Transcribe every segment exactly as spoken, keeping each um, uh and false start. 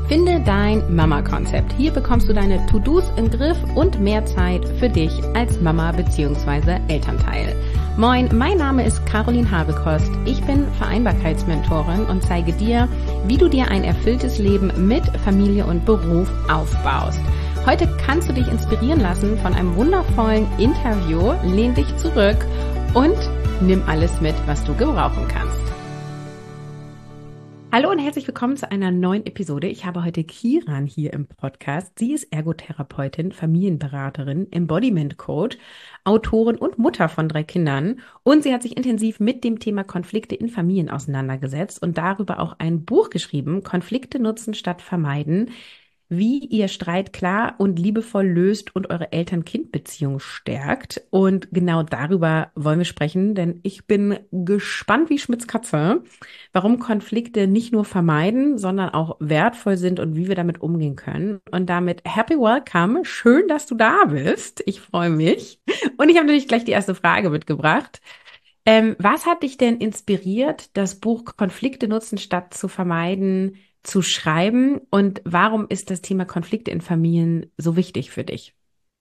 Finde dein Mama-Konzept. Hier bekommst du deine To-Dos im Griff und mehr Zeit für dich als Mama bzw. Elternteil. Moin, mein Name ist Caroline Habekost. Ich bin Vereinbarkeitsmentorin und zeige dir, wie du dir ein erfülltes Leben mit Familie und Beruf aufbaust. Heute kannst du dich inspirieren lassen von einem wundervollen Interview. Lehn dich zurück und nimm alles mit, was du gebrauchen kannst. Hallo und herzlich willkommen zu einer neuen Episode. Ich habe heute Kiran hier im Podcast. Sie ist Ergotherapeutin, Familienberaterin, Embodiment Coach, Autorin und Mutter von drei Kindern. Und sie hat sich intensiv mit dem Thema Konflikte in Familien auseinandergesetzt und darüber auch ein Buch geschrieben, Konflikte nutzen statt vermeiden, wie ihr Streit klar und liebevoll löst und eure Eltern-Kind-Beziehung stärkt. Und genau darüber wollen wir sprechen, denn ich bin gespannt wie Schmitz Katze, warum Konflikte nicht nur vermeiden, sondern auch wertvoll sind und wie wir damit umgehen können. Und damit happy welcome. Schön, dass du da bist. Ich freue mich. Und ich habe natürlich gleich die erste Frage mitgebracht. Ähm, was hat dich denn inspiriert, das Buch Konflikte nutzen statt zu vermeiden zu schreiben, und warum ist das Thema Konflikte in Familien so wichtig für dich?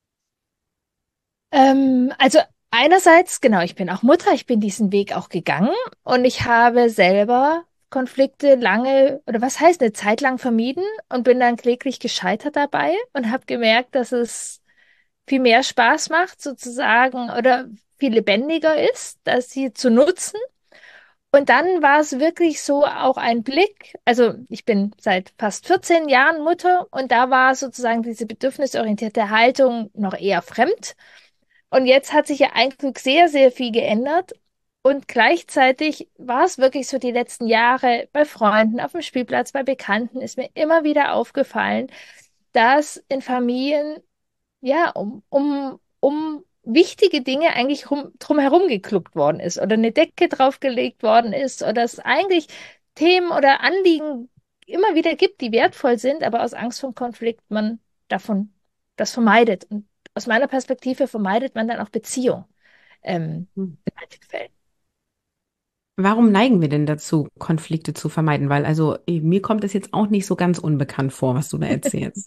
Ähm, also einerseits, genau, ich bin auch Mutter, ich bin diesen Weg auch gegangen und ich habe selber Konflikte lange, oder was heißt eine Zeit lang vermieden und bin dann kläglich gescheitert dabei und habe gemerkt, dass es viel mehr Spaß macht, sozusagen, oder viel lebendiger ist, das sie zu nutzen. Und dann war es wirklich so auch ein Blick, also ich bin seit fast vierzehn Jahren Mutter und da war sozusagen diese bedürfnisorientierte Haltung noch eher fremd. Und jetzt hat sich ja ein Glück sehr, sehr viel geändert. Und gleichzeitig war es wirklich so die letzten Jahre bei Freunden, auf dem Spielplatz, bei Bekannten, ist mir immer wieder aufgefallen, dass in Familien, ja, um, um, um wichtige Dinge eigentlich rum, drumherum gekluckt worden ist oder eine Decke draufgelegt worden ist oder es eigentlich Themen oder Anliegen immer wieder gibt, die wertvoll sind, aber aus Angst vor Konflikt man davon das vermeidet. Und aus meiner Perspektive vermeidet man dann auch Beziehung ähm, Hm. in manchen Fällen. Warum neigen wir denn dazu, Konflikte zu vermeiden? Weil also eh, mir kommt es jetzt auch nicht so ganz unbekannt vor, was du da erzählst.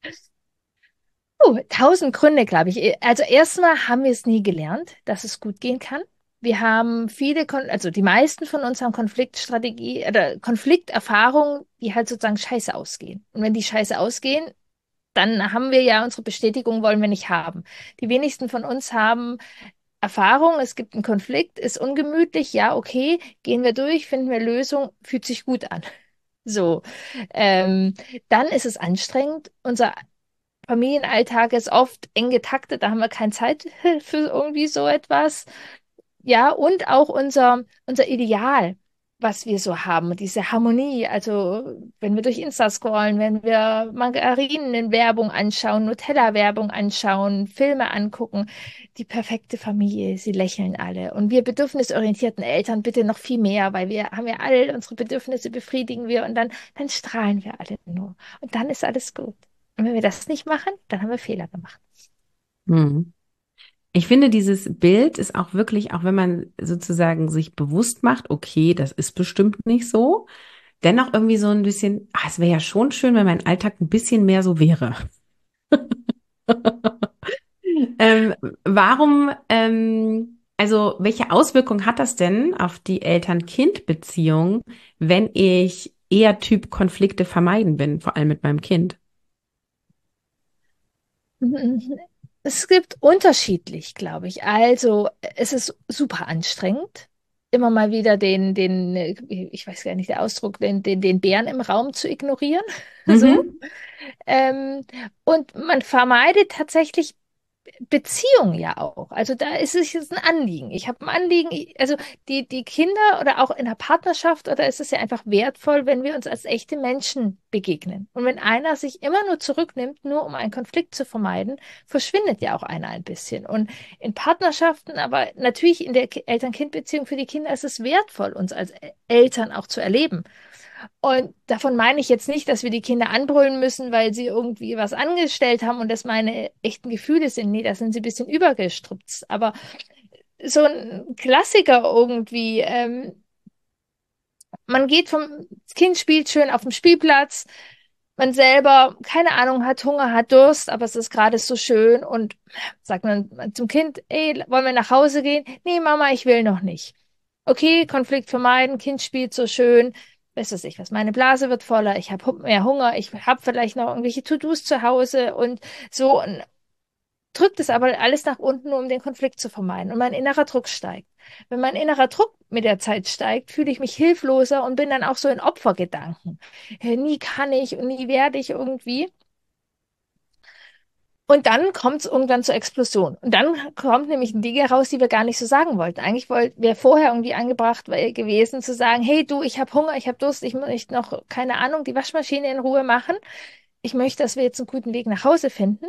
Oh, tausend Gründe, glaube ich. Also erstmal haben wir es nie gelernt, dass es gut gehen kann. Wir haben viele, Kon also die meisten von uns haben Konfliktstrategie oder Konflikterfahrungen, die halt sozusagen scheiße ausgehen. Und wenn die scheiße ausgehen, dann haben wir ja unsere Bestätigung, wollen wir nicht haben. Die wenigsten von uns haben Erfahrung, es gibt einen Konflikt, ist ungemütlich, ja, okay, gehen wir durch, finden wir Lösung, fühlt sich gut an. So, ähm, dann ist es anstrengend. Unser Familienalltag ist oft eng getaktet, da haben wir keine Zeit für irgendwie so etwas. Ja, und auch unser, unser Ideal, was wir so haben, diese Harmonie. Also, wenn wir durch Insta scrollen, wenn wir Margarinen-Werbung anschauen, Nutella-Werbung anschauen, Filme angucken, die perfekte Familie, sie lächeln alle. Und wir bedürfnisorientierten Eltern bitte noch viel mehr, weil wir haben ja alle unsere Bedürfnisse befriedigen wir und dann, dann strahlen wir alle nur. Und dann ist alles gut. Und wenn wir das nicht machen, dann haben wir Fehler gemacht. Hm. Ich finde, dieses Bild ist auch wirklich, auch wenn man sozusagen sich bewusst macht, okay, das ist bestimmt nicht so, dennoch irgendwie so ein bisschen, ah, es wäre ja schon schön, wenn mein Alltag ein bisschen mehr so wäre. Ähm, warum, ähm, also welche Auswirkung hat das denn auf die Eltern-Kind-Beziehung, wenn ich eher Typ Konflikte vermeiden bin, vor allem mit meinem Kind? Es gibt unterschiedlich, glaube ich. Also, es ist super anstrengend, immer mal wieder den, den, äh, ich weiß gar nicht, der Ausdruck, den, den, den Bären im Raum zu ignorieren. So. Mhm. Ähm, und man vermeidet tatsächlich Beziehung ja auch. Also da ist es jetzt ein Anliegen. Ich habe ein Anliegen, ich- also die, die Kinder oder auch in der Partnerschaft, oder ist es ja einfach wertvoll, wenn wir uns als echte Menschen begegnen. Und wenn einer sich immer nur zurücknimmt, nur um einen Konflikt zu vermeiden, verschwindet ja auch einer ein bisschen. Und in Partnerschaften, aber natürlich in der Ki- Eltern-Kind-Beziehung für die Kinder ist es wertvoll, uns als E- Eltern auch zu erleben. Und davon meine ich jetzt nicht, dass wir die Kinder anbrüllen müssen, weil sie irgendwie was angestellt haben und das meine echten Gefühle sind. Nee, da sind sie ein bisschen übergestruppt. Aber so ein Klassiker irgendwie, ähm, man geht vom, das Kind spielt schön auf dem Spielplatz, man selber, keine Ahnung, hat Hunger, hat Durst, aber es ist gerade so schön und sagt man zum Kind, ey, wollen wir nach Hause gehen? Nee, Mama, ich will noch nicht. Okay, Konflikt vermeiden, Kind spielt so schön, weiß was ich was, meine Blase wird voller, ich habe mehr Hunger, ich habe vielleicht noch irgendwelche To-Dos zu Hause und so und drückt es aber alles nach unten, nur um den Konflikt zu vermeiden und mein innerer Druck steigt. Wenn mein innerer Druck mit der Zeit steigt, fühle ich mich hilfloser und bin dann auch so in Opfergedanken. Ja, nie kann ich und nie werde ich irgendwie. Und dann kommt es irgendwann zur Explosion. Und dann kommt nämlich Dinge raus, die wir gar nicht so sagen wollten. Eigentlich wollte wäre vorher irgendwie angebracht weil, gewesen zu sagen, hey du, ich habe Hunger, ich habe Durst, ich möchte noch, keine Ahnung, die Waschmaschine in Ruhe machen. Ich möchte, dass wir jetzt einen guten Weg nach Hause finden.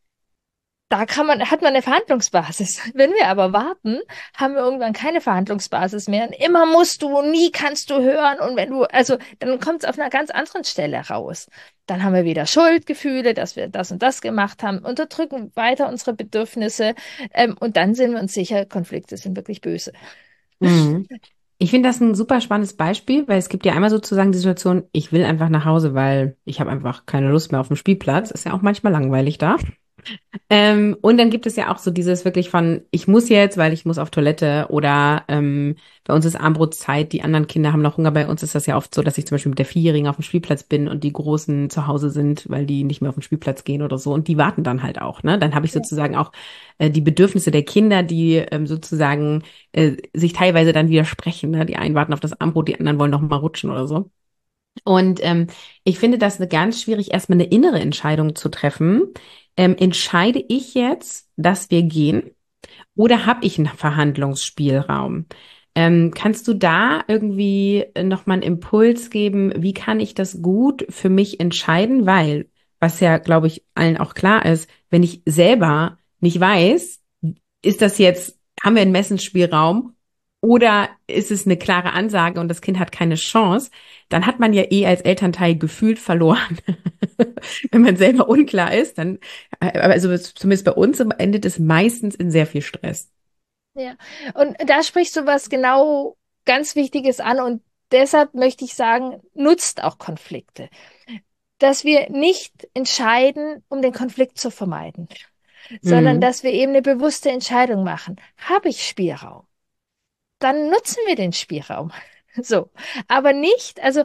Da kann man, hat man eine Verhandlungsbasis. Wenn wir aber warten, haben wir irgendwann keine Verhandlungsbasis mehr. Und immer musst du, nie kannst du hören. Und wenn du, also dann kommt es auf einer ganz anderen Stelle raus. Dann haben wir wieder Schuldgefühle, dass wir das und das gemacht haben, unterdrücken weiter unsere Bedürfnisse. Ähm, und dann sind wir uns sicher, Konflikte sind wirklich böse. Mhm. Ich finde das ein super spannendes Beispiel, weil es gibt ja einmal sozusagen die Situation, ich will einfach nach Hause, weil ich habe einfach keine Lust mehr auf den Spielplatz. Ist ja auch manchmal langweilig da. Ähm, und dann gibt es ja auch so dieses wirklich von, ich muss jetzt, weil ich muss auf Toilette oder ähm, bei uns ist Armbrotzeit, die anderen Kinder haben noch Hunger. Bei uns ist das ja oft so, dass ich zum Beispiel mit der Vierjährigen auf dem Spielplatz bin und die Großen zu Hause sind, weil die nicht mehr auf den Spielplatz gehen oder so. Und die warten dann halt auch, ne? Dann habe ich Ja. sozusagen auch äh, die Bedürfnisse der Kinder, die ähm, sozusagen äh, sich teilweise dann widersprechen, ne? Die einen warten auf das Armbrot, die anderen wollen noch mal rutschen oder so. Und ähm, ich finde das eine ganz schwierig, erstmal eine innere Entscheidung zu treffen. Ähm, entscheide ich jetzt, dass wir gehen, oder habe ich einen Verhandlungsspielraum? Ähm, kannst du da irgendwie nochmal einen Impuls geben? Wie kann ich das gut für mich entscheiden? Weil, was ja, glaube ich, allen auch klar ist, wenn ich selber nicht weiß, ist das jetzt, haben wir einen Messensspielraum oder ist es eine klare Ansage und das Kind hat keine Chance, dann hat man ja eh als Elternteil gefühlt verloren. Wenn man selber unklar ist, dann, äh, also zumindest bei uns endet es meistens in sehr viel Stress. Ja, und da sprichst du was genau ganz Wichtiges an und deshalb möchte ich sagen, nutzt auch Konflikte. Dass wir nicht entscheiden, um den Konflikt zu vermeiden, sondern Mhm. dass wir eben eine bewusste Entscheidung machen. Habe ich Spielraum? Dann nutzen wir den Spielraum. So, aber nicht, also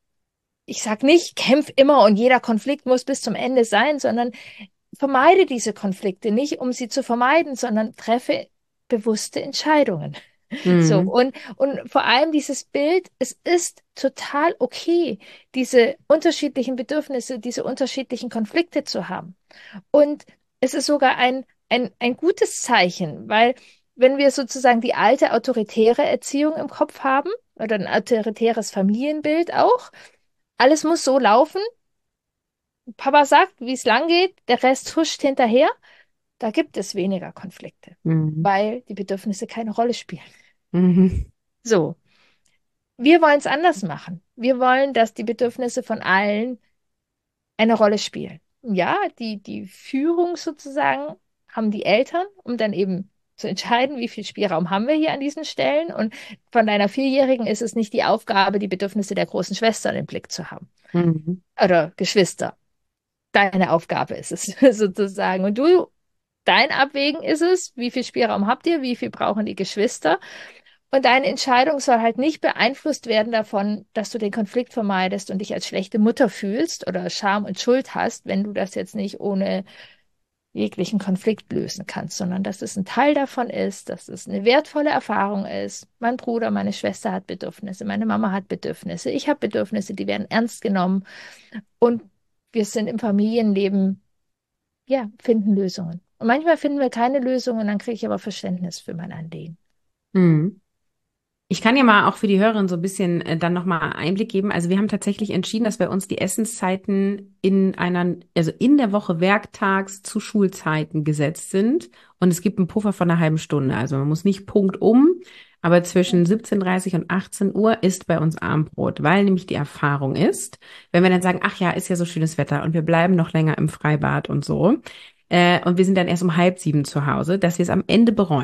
ich sag nicht, kämpf immer und jeder Konflikt muss bis zum Ende sein, sondern vermeide diese Konflikte nicht, um sie zu vermeiden, sondern treffe bewusste Entscheidungen. So, Mhm. und, und vor allem dieses Bild, es ist total okay, diese unterschiedlichen Bedürfnisse, diese unterschiedlichen Konflikte zu haben. Und es ist sogar ein, ein, ein gutes Zeichen, weil wenn wir sozusagen die alte autoritäre Erziehung im Kopf haben oder ein autoritäres Familienbild auch, alles muss so laufen, Papa sagt, wie es lang geht, der Rest huscht hinterher, da gibt es weniger Konflikte, Mhm. weil die Bedürfnisse keine Rolle spielen. Mhm. So. Wir wollen es anders machen. Wir wollen, dass die Bedürfnisse von allen eine Rolle spielen. Ja, die, die Führung sozusagen haben die Eltern, um dann eben zu entscheiden, wie viel Spielraum haben wir hier an diesen Stellen. Und von deiner Vierjährigen ist es nicht die Aufgabe, die Bedürfnisse der großen Schwester im Blick zu haben. Mhm. Oder Geschwister. Deine Aufgabe ist es sozusagen. Und du, dein Abwägen ist es, wie viel Spielraum habt ihr, wie viel brauchen die Geschwister. Und deine Entscheidung soll halt nicht beeinflusst werden davon, dass du den Konflikt vermeidest und dich als schlechte Mutter fühlst oder Scham und Schuld hast, wenn du das jetzt nicht ohne jeglichen Konflikt lösen kannst, sondern dass es ein Teil davon ist, dass es eine wertvolle Erfahrung ist. Mein Bruder, meine Schwester hat Bedürfnisse, meine Mama hat Bedürfnisse, ich habe Bedürfnisse, die werden ernst genommen und wir sind im Familienleben, ja, finden Lösungen. Und manchmal finden wir keine Lösung und dann kriege ich aber Verständnis für mein Anliegen. Mhm. Ich kann ja mal auch für die Hörerin so ein bisschen äh, dann nochmal Einblick geben. Also wir haben tatsächlich entschieden, dass bei uns die Essenszeiten in einer, also in der Woche werktags zu Schulzeiten gesetzt sind. Und es gibt einen Puffer von einer halben Stunde. Also man muss nicht Punkt um, aber zwischen siebzehn Uhr dreißig und achtzehn Uhr ist bei uns Abendbrot, weil nämlich die Erfahrung ist, wenn wir dann sagen, ach ja, ist ja so schönes Wetter und wir bleiben noch länger im Freibad und so, äh, und wir sind dann erst um halb sieben zu Hause, dass wir es am Ende bereuen.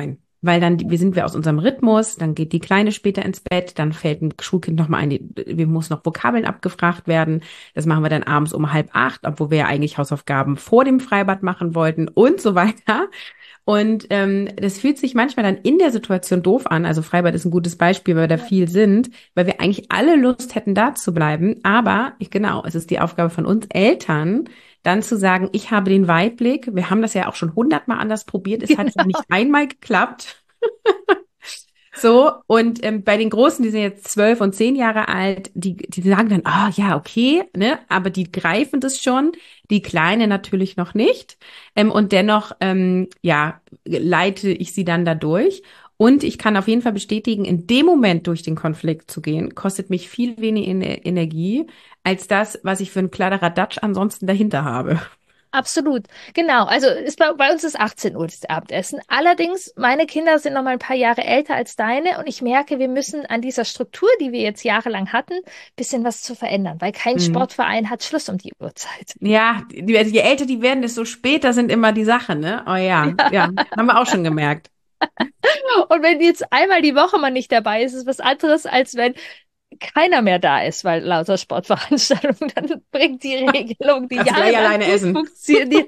weil dann, wir sind wir aus unserem Rhythmus, dann geht die Kleine später ins Bett, dann fällt ein Schulkind nochmal ein, die- wir muss noch Vokabeln abgefragt werden. Das machen wir dann abends um halb acht, obwohl wir ja eigentlich Hausaufgaben vor dem Freibad machen wollten und so weiter. Und ähm, das fühlt sich manchmal dann in der Situation doof an. Also Freibad ist ein gutes Beispiel, weil wir da viel sind, weil wir eigentlich alle Lust hätten, da zu bleiben. Aber ich, genau, es ist die Aufgabe von uns Eltern, dann zu sagen, ich habe den Weitblick. Wir haben das ja auch schon hundertmal anders probiert. Es hat Genau. nicht einmal geklappt. So, und ähm, bei den Großen, die sind jetzt zwölf und zehn Jahre alt, die, die sagen dann, ah ja, okay, ne, aber die greifen das schon, die Kleine natürlich noch nicht. Ähm, und dennoch, ähm, ja, leite ich sie dann da durch. Und ich kann auf jeden Fall bestätigen, in dem Moment durch den Konflikt zu gehen, kostet mich viel weniger Ener- Energie als das, was ich für einen Kladderadatsch ansonsten dahinter habe. Absolut, genau. Also ist bei, bei uns ist achtzehn Uhr das Abendessen. Allerdings, meine Kinder sind noch mal ein paar Jahre älter als deine und ich merke, wir müssen an dieser Struktur, die wir jetzt jahrelang hatten, bisschen was zu verändern, weil kein Mhm. Sportverein hat Schluss um die Uhrzeit. Ja, die, also je älter die werden, desto später sind immer die Sachen, ne? Oh ja, ja, haben wir auch schon gemerkt. Und wenn jetzt einmal die Woche man nicht dabei ist, ist es was anderes, als wenn keiner mehr da ist, weil lauter Sportveranstaltungen, dann bringt die Regelung, die Kannst du gleich jahrelang alleine gut essen. funktioniert.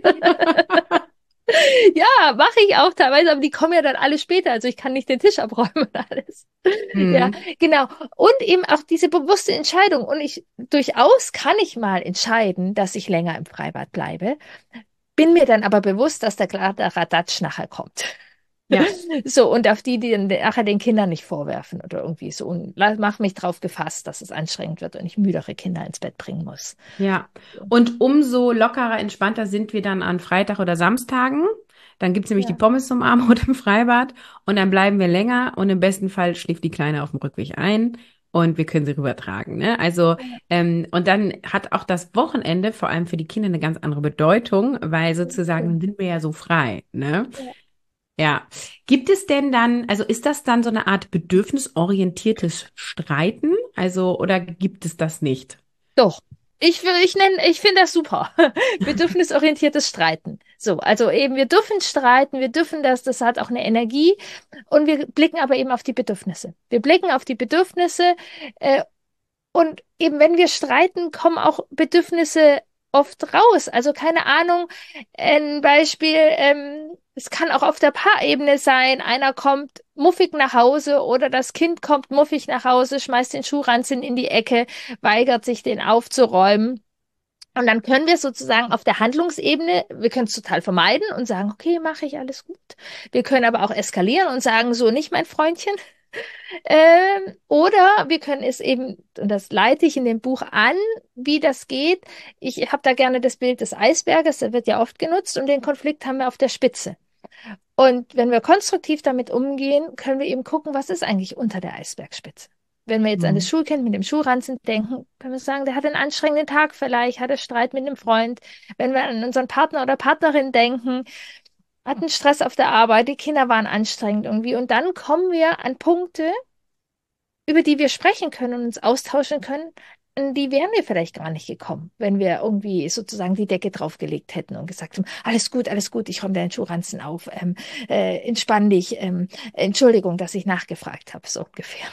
Ja, mache ich auch teilweise, aber die kommen ja dann alle später, also ich kann nicht den Tisch abräumen und alles. Ja, Hm. genau. Und eben auch diese bewusste Entscheidung. Und ich durchaus kann ich mal entscheiden, dass ich länger im Freibad bleibe, bin mir dann aber bewusst, dass der Kladderadatsch nachher kommt. Ja, So, und auf die, die dann nachher den Kindern nicht vorwerfen oder irgendwie so. Und la- mach mich drauf gefasst, dass es anstrengend wird und ich müdere Kinder ins Bett bringen muss. ja. Und umso lockerer, entspannter sind wir dann an Freitag oder Samstagen. Dann gibt's nämlich die Ja. Pommes zum Abendbrot im Freibad und dann bleiben wir länger und im besten Fall schläft die Kleine auf dem Rückweg ein und wir können sie rübertragen, ne? Also, ähm, und dann hat auch das Wochenende vor allem für die Kinder eine ganz andere Bedeutung, weil sozusagen dann sind wir ja so frei, ne? Ja. Ja. Gibt es denn dann, also ist das dann so eine Art bedürfnisorientiertes Streiten? Also, oder gibt es das nicht? Doch. Ich, will- ich nenne, ich finde das super. Bedürfnisorientiertes Streiten. So, also eben, wir dürfen streiten, wir dürfen das, das hat auch eine Energie und wir blicken aber eben auf die Bedürfnisse. Wir blicken auf die Bedürfnisse, äh, und eben, wenn wir streiten, kommen auch Bedürfnisse oft raus. Also keine Ahnung, ein Beispiel, ähm, es kann auch auf der Paarebene sein, einer kommt muffig nach Hause oder das Kind kommt muffig nach Hause, schmeißt den Schuhranzen in die Ecke, weigert sich, den aufzuräumen. Und dann können wir sozusagen auf der Handlungsebene, wir können es total vermeiden und sagen, okay, mache ich alles gut. Wir können aber auch eskalieren und sagen, so nicht mein Freundchen. Ähm, oder wir können es eben, und das leite ich in dem Buch an, wie das geht. Ich habe da gerne das Bild des Eisberges, der wird ja oft genutzt, und den Konflikt haben wir auf der Spitze. Und wenn wir konstruktiv damit umgehen, können wir eben gucken, was ist eigentlich unter der Eisbergspitze. Wenn wir jetzt an das Mhm. Schulkind mit dem Schuhranzen denken, können wir sagen, der hat einen anstrengenden Tag vielleicht, hat er Streit mit einem Freund. Wenn wir an unseren Partner oder Partnerin denken, hatten Stress auf der Arbeit, die Kinder waren anstrengend irgendwie. Und dann kommen wir an Punkte, über die wir sprechen können und uns austauschen können, an die wären wir vielleicht gar nicht gekommen, wenn wir irgendwie sozusagen die Decke draufgelegt hätten und gesagt haben, alles gut, alles gut, ich räume deinen Schuhranzen auf, ähm, äh, entspann dich, ähm, Entschuldigung, dass ich nachgefragt habe, so ungefähr.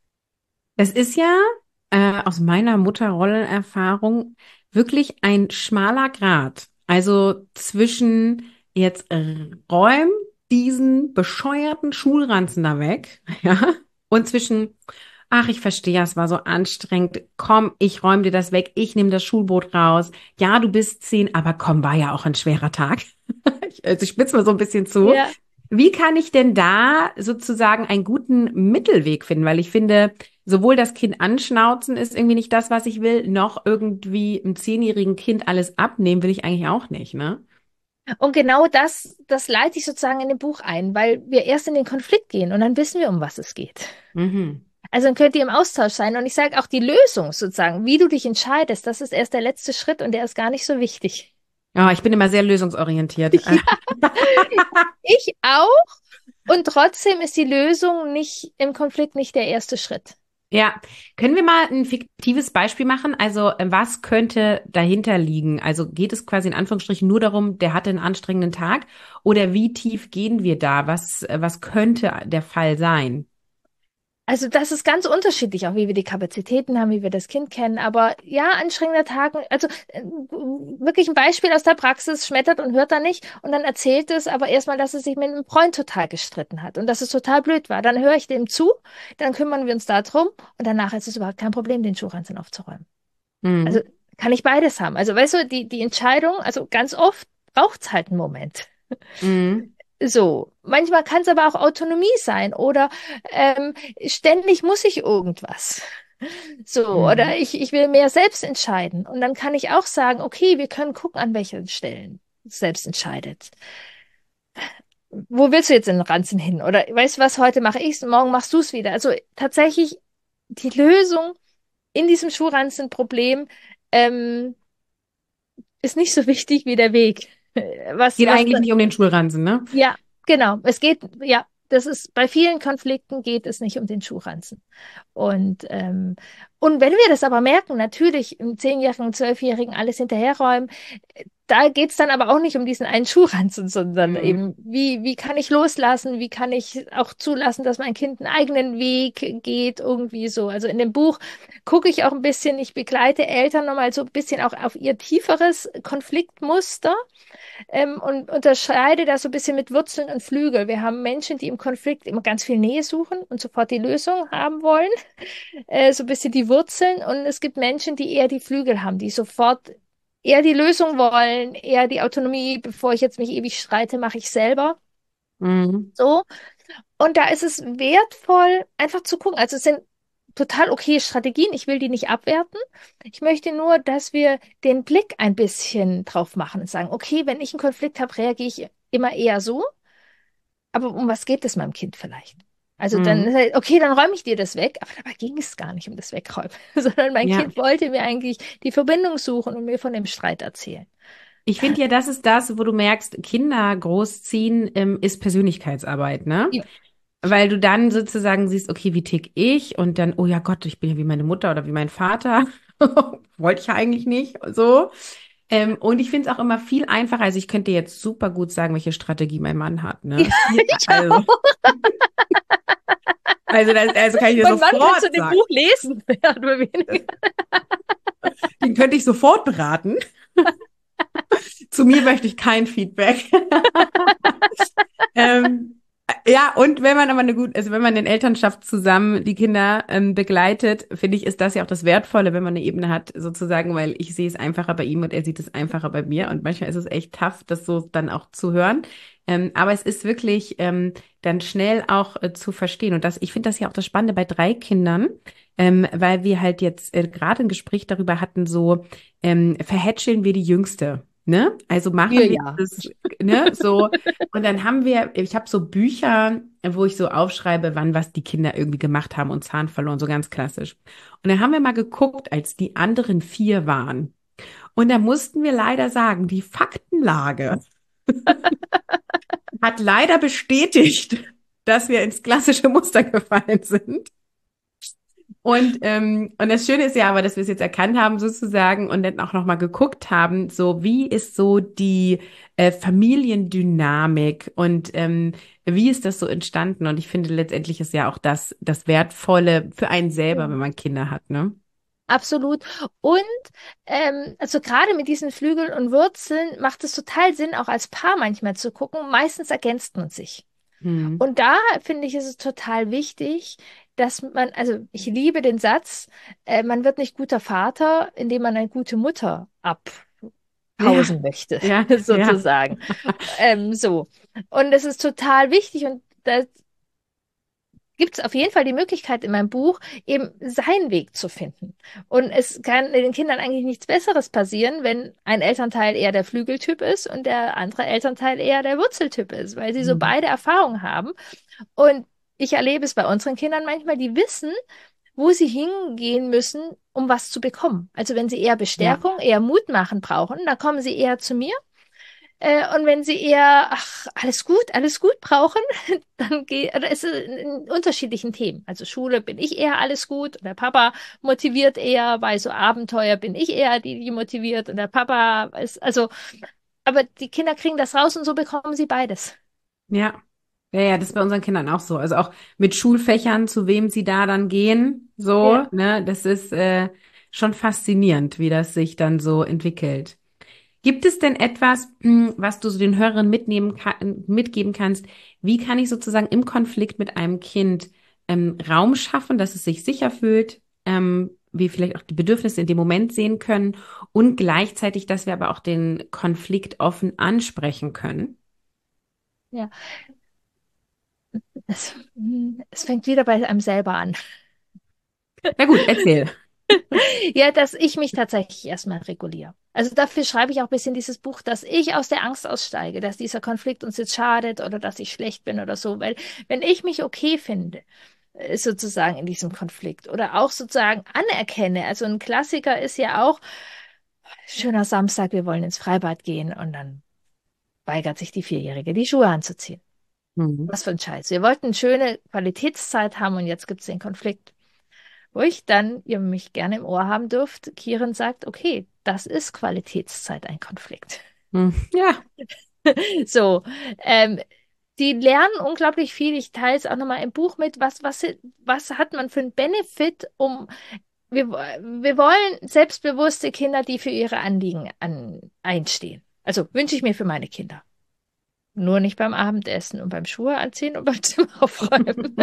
Das ist ja äh, aus meiner Mutterrollenerfahrung wirklich ein schmaler Grat. Also zwischen jetzt äh, räum diesen bescheuerten Schulranzen da weg, ja, und zwischen ach, ich verstehe, es war so anstrengend. Komm, ich räume dir das weg. Ich nehme das Schulbrot raus. Ja, du bist zehn, aber komm, war ja auch ein schwerer Tag. Ich, also ich spitze mal so ein bisschen zu. Ja. Wie kann ich denn da sozusagen einen guten Mittelweg finden? Weil ich finde, sowohl das Kind anschnauzen ist irgendwie nicht das, was ich will, noch irgendwie einem zehnjährigen Kind alles abnehmen will ich eigentlich auch nicht, ne? Und genau das, das leite ich sozusagen in dem Buch ein, weil wir erst in den Konflikt gehen und dann wissen wir, um was es geht. Mhm. Also dann könnt ihr im Austausch sein. Und ich sage auch die Lösung sozusagen, wie du dich entscheidest, das ist erst der letzte Schritt und der ist gar nicht so wichtig. Ja, ich bin immer sehr lösungsorientiert. Ja, ich auch. Und trotzdem ist die Lösung nicht im Konflikt nicht der erste Schritt. Ja, können wir mal ein fiktives Beispiel machen? Also, äh, was könnte dahinter liegen? Also, geht es quasi in Anführungsstrichen nur darum, der hatte einen anstrengenden Tag? Oder wie tief gehen wir da? Was, äh, was könnte der Fall sein? Also das ist ganz unterschiedlich, auch wie wir die Kapazitäten haben, wie wir das Kind kennen. Aber ja, anstrengender Tag, also äh, wirklich ein Beispiel aus der Praxis, schmettert und hört dann nicht und dann erzählt es aber erstmal, dass es sich mit einem Freund total gestritten hat und dass es total blöd war. Dann höre ich dem zu, dann kümmern wir uns darum und danach ist es überhaupt kein Problem, den Schuhranzen aufzuräumen. Also Mhm. kann ich beides haben. Also weißt du, die, die Entscheidung, also ganz oft braucht es halt einen Moment. Mhm. So, manchmal kann es aber auch Autonomie sein oder ähm, ständig muss ich irgendwas. So, oder Mhm. ich, ich will mehr selbst entscheiden. Und dann kann ich auch sagen, okay, wir können gucken, an welchen Stellen es selbst entscheidet. Wo willst du jetzt in den Ranzen hin? Oder weißt du was, heute mache ich es, morgen machst du es wieder. Also tatsächlich die Lösung in diesem Schuhranzenproblem ähm, ist nicht so wichtig wie der Weg. Was, Geht was eigentlich nicht um den Schulranzen, ne? Ja, genau. Es geht, ja, das ist, bei vielen Konflikten geht es nicht um den Schuhranzen. Und, ähm, und wenn wir das aber merken, natürlich im Zehnjährigen, Zwölfjährigen alles hinterherräumen, äh, da geht's dann aber auch nicht um diesen einen Schuhranzen, sondern Mhm. eben, wie, wie kann ich loslassen, wie kann ich auch zulassen, dass mein Kind einen eigenen Weg geht, irgendwie so. Also in dem Buch gucke ich auch ein bisschen, ich begleite Eltern nochmal so ein bisschen auch auf ihr tieferes Konfliktmuster ähm, und unterscheide das so ein bisschen mit Wurzeln und Flügel. Wir haben Menschen, die im Konflikt immer ganz viel Nähe suchen und sofort die Lösung haben wollen, äh, so ein bisschen die Wurzeln. Und es gibt Menschen, die eher die Flügel haben, die sofort eher die Lösung wollen, eher die Autonomie, bevor ich jetzt mich ewig streite, mache ich selber. Mhm. So. Und da ist es wertvoll, einfach zu gucken. Also es sind total okay Strategien. Ich will die nicht abwerten. Ich möchte nur, dass wir den Blick ein bisschen drauf machen und sagen, okay, wenn ich einen Konflikt habe, reagiere ich immer eher so. Aber um was geht es meinem Kind vielleicht? Also dann, Mhm. okay, dann räume ich dir das weg. Aber dabei ging es gar nicht um das Wegräumen, sondern mein Ja. Kind wollte mir eigentlich die Verbindung suchen und mir von dem Streit erzählen. Ich finde ja, das ist das, wo du merkst, Kinder großziehen, ähm, ist Persönlichkeitsarbeit, ne? Ja. Weil du dann sozusagen siehst, okay, wie tick ich? Und dann, oh ja Gott, ich bin ja wie meine Mutter oder wie mein Vater. Wollte ich ja eigentlich nicht, so. Ähm, und ich finde es auch immer viel einfacher. Also ich könnte dir jetzt super gut sagen, welche Strategie mein Mann hat, Ja, ne? Viel, ich also, auch. also, das, also kann ich dir Und wann kannst du sofort dem sagen. Buch lesen? Ja, nur weniger. Den könnte ich sofort beraten. Zu mir möchte ich kein Feedback. Ähm, ja, und wenn man aber eine gute, also wenn man in Elternschaft zusammen die Kinder ähm, begleitet, finde ich, ist das ja auch das Wertvolle, wenn man eine Ebene hat, sozusagen, weil ich sehe es einfacher bei ihm und er sieht es einfacher bei mir. Und manchmal ist es echt tough, das so dann auch zu hören. Ähm, aber es ist wirklich ähm, dann schnell auch äh, zu verstehen. Und das, ich finde das ja auch das Spannende bei drei Kindern, ähm, weil wir halt jetzt äh, gerade ein Gespräch darüber hatten, so ähm, verhätscheln wir die Jüngste. Ne? Also Wir machen wir ja. das, ne, so. Und dann haben wir, ich habe so Bücher, wo ich so aufschreibe, wann was die Kinder irgendwie gemacht haben und Zahn verloren, so ganz klassisch. Und dann haben wir mal geguckt, als die anderen vier waren. Und da mussten wir leider sagen, die Faktenlage hat leider bestätigt, dass wir ins klassische Muster gefallen sind. Und, ähm, und das Schöne ist ja aber, dass wir es jetzt erkannt haben sozusagen und dann auch nochmal geguckt haben, so wie ist so die äh, Familiendynamik und ähm, wie ist das so entstanden? Und ich finde letztendlich ist ja auch das das Wertvolle für einen selber, wenn Ja. man Kinder hat, ne? Absolut. Und ähm, also gerade mit diesen Flügeln und Wurzeln macht es total Sinn, auch als Paar manchmal zu gucken. Meistens ergänzt man sich. Hm. Und da finde ich, ist es total wichtig, dass man, also ich liebe den Satz, äh, man wird nicht guter Vater, indem man eine gute Mutter Ja, abpausen möchte, ja, ja. sozusagen. Ähm, so. Und es ist total wichtig und da gibt es auf jeden Fall die Möglichkeit in meinem Buch, eben seinen Weg zu finden. Und es kann den Kindern eigentlich nichts Besseres passieren, wenn ein Elternteil eher der Flügeltyp ist und der andere Elternteil eher der Wurzeltyp ist, weil sie so Hm. beide Erfahrungen haben. Und ich erlebe es bei unseren Kindern manchmal, die wissen, wo sie hingehen müssen, um was zu bekommen. Also wenn sie eher Ja. Bestärkung, eher Mut machen brauchen, dann kommen sie eher zu mir. Äh, und wenn sie eher, ach, alles gut, alles gut brauchen, dann geht, oder ist es in unterschiedlichen Themen. Also Schule bin ich eher alles gut und der Papa motiviert eher, bei so Abenteuer bin ich eher die, die motiviert und der Papa ist, also, aber die Kinder kriegen das raus und so bekommen sie beides. Ja. Ja, ja, das ist bei unseren Kindern auch so. Also auch mit Schulfächern, zu wem sie da dann gehen, so, Ja. ne, das ist äh, schon faszinierend, wie das sich dann so entwickelt. Gibt es denn etwas, hm, was du so den Hörern mitnehmen kann, mitgeben kannst? Wie kann ich sozusagen im Konflikt mit einem Kind ähm, Raum schaffen, dass es sich sicher fühlt, ähm, wir vielleicht auch die Bedürfnisse in dem Moment sehen können und gleichzeitig, dass wir aber auch den Konflikt offen ansprechen können? Ja, es, es fängt wieder bei einem selber an. Na gut, erzähl. Ja, dass ich mich tatsächlich erstmal reguliere. Also dafür schreibe ich auch ein bisschen dieses Buch, dass ich aus der Angst aussteige, dass dieser Konflikt uns jetzt schadet oder dass ich schlecht bin oder so. Weil wenn ich mich okay finde, äh, sozusagen in diesem Konflikt oder auch sozusagen anerkenne, also ein Klassiker ist ja auch, schöner Samstag, wir wollen ins Freibad gehen und dann weigert sich die Vierjährige, die Schuhe anzuziehen. Mhm. Was für ein Scheiß. Wir wollten eine schöne Qualitätszeit haben und jetzt gibt es den Konflikt. Wo ich dann, ihr mich gerne im Ohr haben dürft, Kieren sagt, okay, das ist Qualitätszeit, ein Konflikt. Hm, ja. So, ähm, die lernen unglaublich viel. Ich teile es auch nochmal im Buch mit, was, was, was hat man für einen Benefit, um, wir, wir wollen selbstbewusste Kinder, die für ihre Anliegen an, einstehen. Also wünsche ich mir für meine Kinder. Nur nicht beim Abendessen und beim Schuhe anziehen und beim Zimmer aufräumen.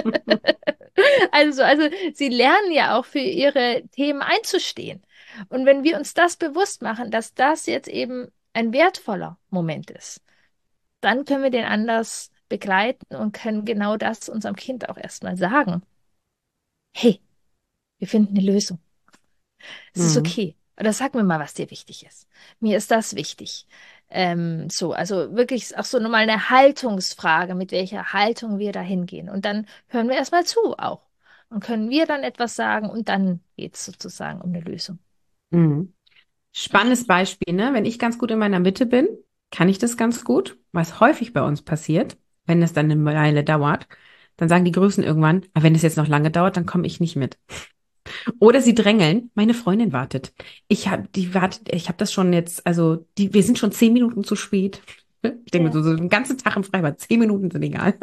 Also, also sie lernen ja auch für ihre Themen einzustehen. Und wenn wir uns das bewusst machen, dass das jetzt eben ein wertvoller Moment ist, dann können wir den anders begleiten und können genau das unserem Kind auch erstmal sagen. Hey, wir finden eine Lösung. Es ist Mhm. okay. Oder sag mir mal, was dir wichtig ist. Mir ist das wichtig. Ähm, so, also wirklich auch so nochmal eine Haltungsfrage, mit welcher Haltung wir da hingehen. Und dann hören wir erstmal zu auch. Und können wir dann etwas sagen und dann geht es sozusagen um eine Lösung. Mhm. Spannendes Beispiel, ne? Wenn ich ganz gut in meiner Mitte bin, kann ich das ganz gut. Was häufig bei uns passiert, wenn es dann eine Weile dauert, dann sagen die Größen irgendwann, aber wenn es jetzt noch lange dauert, dann komme ich nicht mit. Oder sie drängeln, meine Freundin wartet. Ich habe die wartet, ich habe das schon jetzt, also die, wir sind schon zehn Minuten zu spät. Ich denke mir Ja, so, so den ganzen Tag im Freibad, zehn Minuten sind egal.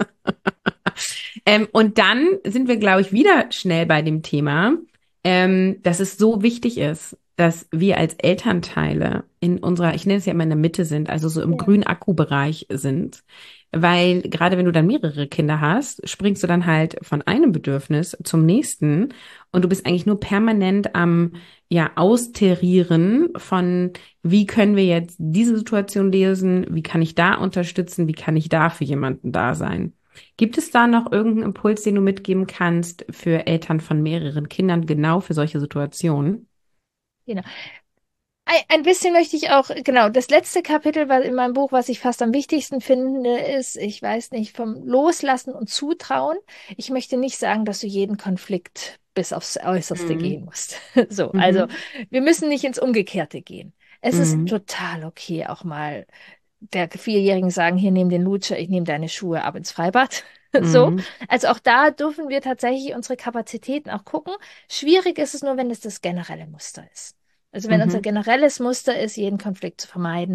Ähm, und dann sind wir, glaube ich, wieder schnell bei dem Thema, ähm, dass es so wichtig ist, dass wir als Elternteile in unserer, ich nenne es ja immer in der Mitte sind, also so im ja. grünen Akkubereich sind. Weil gerade wenn du dann mehrere Kinder hast, springst du dann halt von einem Bedürfnis zum nächsten und du bist eigentlich nur permanent am, ja, Austarieren von, wie können wir jetzt diese Situation lösen, wie kann ich da unterstützen, wie kann ich da für jemanden da sein. Gibt es da noch irgendeinen Impuls, den du mitgeben kannst für Eltern von mehreren Kindern, genau für solche Situationen? Genau. Ein, ein bisschen möchte ich auch, genau, das letzte Kapitel was in meinem Buch, was ich fast am wichtigsten finde, ist, ich weiß nicht, vom Loslassen und Zutrauen. Ich möchte nicht sagen, dass du jeden Konflikt bis aufs Äußerste Mhm. gehen musst. So, also Mhm. wir müssen nicht ins Umgekehrte gehen. Es ist Mhm. total okay, auch mal der Vierjährigen sagen, hier nimm den Lutscher, ich nehme deine Schuhe ab ins Freibad. So, Mhm. also auch da dürfen wir tatsächlich unsere Kapazitäten auch gucken. Schwierig ist es nur, wenn es das generelle Muster ist. Also wenn unser Mhm. generelles Muster ist, jeden Konflikt zu vermeiden,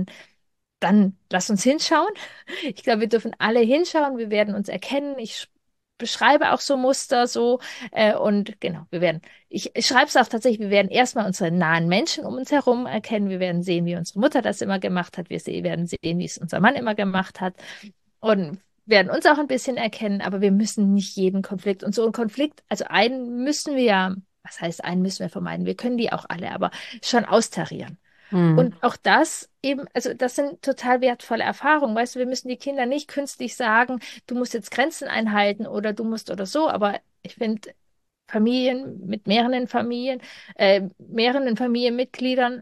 dann lass uns hinschauen. Ich glaube, wir dürfen alle hinschauen. Wir werden uns erkennen. Ich beschreibe auch so Muster so äh, und genau, wir werden, ich, ich schreibe es auch tatsächlich, wir werden erstmal unsere nahen Menschen um uns herum erkennen. Wir werden sehen, wie unsere Mutter das immer gemacht hat. Wir se- werden sehen, wie es unser Mann immer gemacht hat und werden uns auch ein bisschen erkennen, aber wir müssen nicht jeden Konflikt und so ein Konflikt, also einen müssen wir ja, was heißt, einen müssen wir vermeiden? Wir können die auch alle, aber schon austarieren. Mhm. Und auch das eben, also das sind total wertvolle Erfahrungen. Weißt du, wir müssen die Kinder nicht künstlich sagen, du musst jetzt Grenzen einhalten oder du musst oder so. Aber ich finde, Familien mit mehreren Familien, äh, mehreren Familienmitgliedern,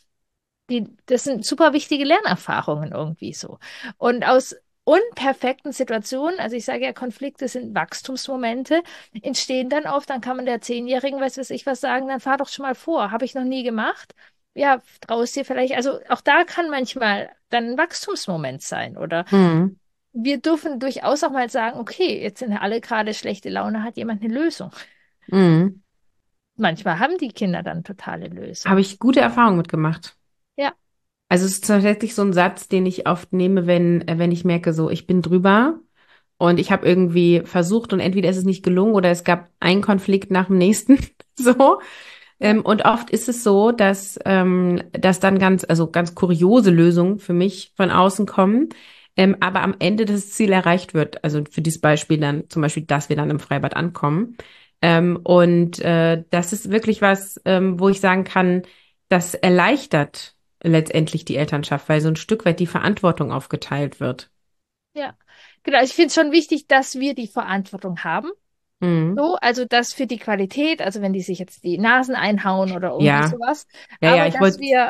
die, das sind super wichtige Lernerfahrungen irgendwie so. Und aus unperfekten Situationen, also ich sage ja, Konflikte sind Wachstumsmomente, entstehen dann oft, dann kann man der Zehnjährigen, weiß was ich was sagen, dann fahr doch schon mal vor, habe ich noch nie gemacht. ja, traust dir vielleicht, also auch da kann manchmal dann ein Wachstumsmoment sein oder Mhm. wir dürfen durchaus auch mal sagen, okay, jetzt sind ja alle gerade schlechte Laune, hat jemand eine Lösung. Mhm. Manchmal haben die Kinder dann totale Habe Lösung. ich gute Erfahrungen mitgemacht. Ja, Also es ist tatsächlich so ein Satz, den ich oft nehme, wenn, äh, wenn ich merke, so, ich bin drüber und ich habe irgendwie versucht und entweder ist es nicht gelungen oder es gab einen Konflikt nach dem nächsten. So. ja, Ähm, und oft ist es so, dass, ähm, dass dann ganz, also ganz kuriose Lösungen für mich von außen kommen, ähm, aber am Ende das Ziel erreicht wird. Also für dieses Beispiel dann zum Beispiel, dass wir dann im Freibad ankommen. Ähm, und äh, das ist wirklich was, ähm, wo ich sagen kann, das erleichtert letztendlich die Elternschaft, weil so ein Stück weit die Verantwortung aufgeteilt wird. ja. Genau, ich finde es schon wichtig, dass wir die Verantwortung haben. Mhm. So, also das für die Qualität, also wenn die sich jetzt die Nasen einhauen oder irgendwie Ja, sowas, ja, ja, aber ich dass wollte, wir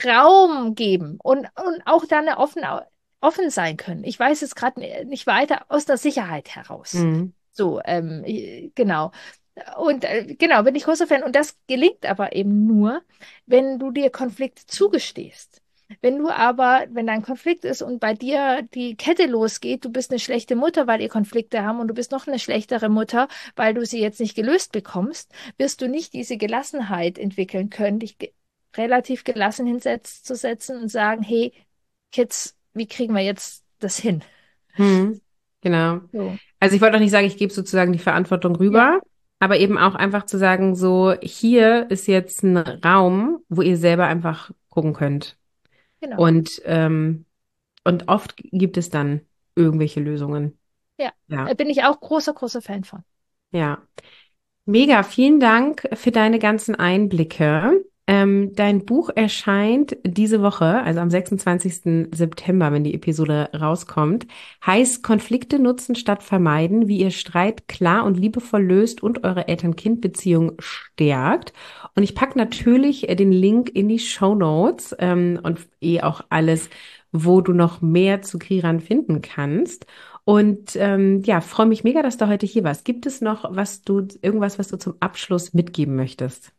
Raum geben und, und auch dann offen, offen sein können. Ich weiß es gerade nicht weiter aus der Sicherheit heraus. mhm. So, ähm, genau. Und äh, genau, bin ich großer Fan. Und das gelingt aber eben nur, wenn du dir Konflikte zugestehst. Wenn du aber, wenn da ein Konflikt ist und bei dir die Kette losgeht, du bist eine schlechte Mutter, weil ihr Konflikte haben und du bist noch eine schlechtere Mutter, weil du sie jetzt nicht gelöst bekommst, wirst du nicht diese Gelassenheit entwickeln können, dich ge relativ gelassen hinzusetzen und sagen, hey, Kids, wie kriegen wir jetzt das hin? Mhm. Genau. So, Also ich wollte auch nicht sagen, ich gebe sozusagen die Verantwortung ja, rüber, aber eben auch einfach zu sagen, so, hier ist jetzt ein Raum, wo ihr selber einfach gucken könnt. genau. Und, ähm, und oft gibt es dann irgendwelche Lösungen. Ja, Ja, da bin ich auch großer, großer Fan von. ja. Mega, vielen Dank für deine ganzen Einblicke. Ähm, dein Buch erscheint diese Woche, also am sechsundzwanzigsten September, wenn die Episode rauskommt. Heißt Konflikte nutzen statt vermeiden, wie ihr Streit klar und liebevoll löst und eure Eltern-Kind-Beziehung stärkt. Und ich packe natürlich äh, den Link in die Shownotes ähm, und eh auch alles, wo du noch mehr zu Kiran finden kannst. Und ähm, ja, freue mich mega, dass du heute hier warst. Gibt es noch was du, irgendwas, was du zum Abschluss mitgeben möchtest?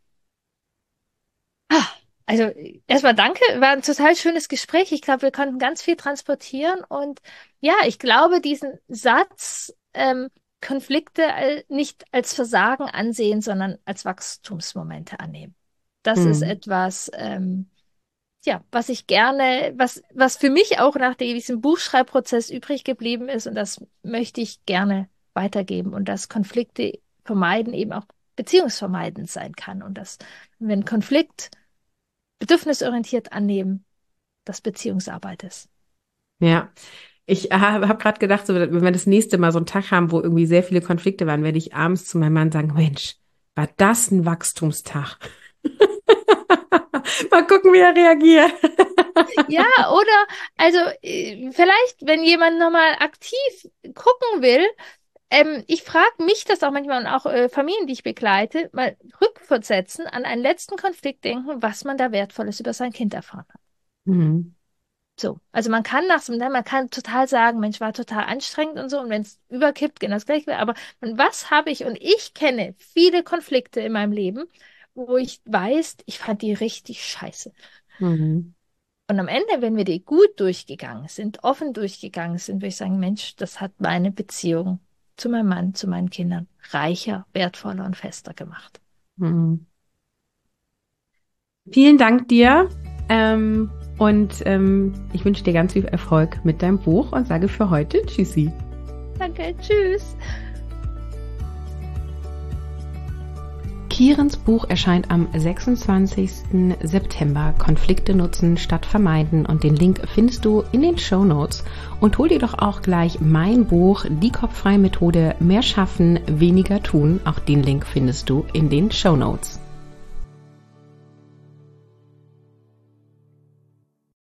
Ah, also erstmal danke, war ein total schönes Gespräch. Ich glaube, wir konnten ganz viel transportieren und ja, ich glaube, diesen Satz, ähm, Konflikte al- nicht als Versagen ansehen, sondern als Wachstumsmomente annehmen. Das ist Hm. etwas, ähm, ja, was ich gerne, was, was für mich auch nach diesem Buchschreibprozess übrig geblieben ist und das möchte ich gerne weitergeben und dass Konflikte vermeiden eben auch beziehungsvermeidend sein kann und dass, wenn Konflikt bedürfnisorientiert annehmen, das Beziehungsarbeit ist. Ja, ich habe hab gerade gedacht, so, wenn wir das nächste Mal so einen Tag haben, wo irgendwie sehr viele Konflikte waren, werde ich abends zu meinem Mann sagen, Mensch, war das ein Wachstumstag? Mal gucken, wie er reagiert. Ja, oder also äh, vielleicht, wenn jemand nochmal aktiv gucken will, ähm, ich frage mich das auch manchmal und auch äh, Familien, die ich begleite, mal rückversetzen, an einen letzten Konflikt denken, was man da Wertvolles über sein Kind erfahren hat. Mhm. So, also man kann nach so, ne, man kann total sagen, Mensch, war total anstrengend und so, und wenn es überkippt, genau das Gleiche. Aber was habe ich, und ich kenne viele Konflikte in meinem Leben, wo ich weiß, ich fand die richtig scheiße. Mhm. Und am Ende, wenn wir die gut durchgegangen sind, offen durchgegangen sind, würde ich sagen, Mensch, das hat meine Beziehung zu meinem Mann, zu meinen Kindern reicher, wertvoller und fester gemacht. Mhm. Vielen Dank dir. Ähm, und ähm, ich wünsche dir ganz viel Erfolg mit deinem Buch und sage für heute Tschüssi. Danke, tschüss. Kirans Buch erscheint am sechsundzwanzigsten September. Konflikte nutzen statt vermeiden, und den Link findest du in den Shownotes. Und hol dir doch auch gleich mein Buch Die kopffreie Methode, mehr schaffen, weniger tun. Auch den Link findest du in den Shownotes.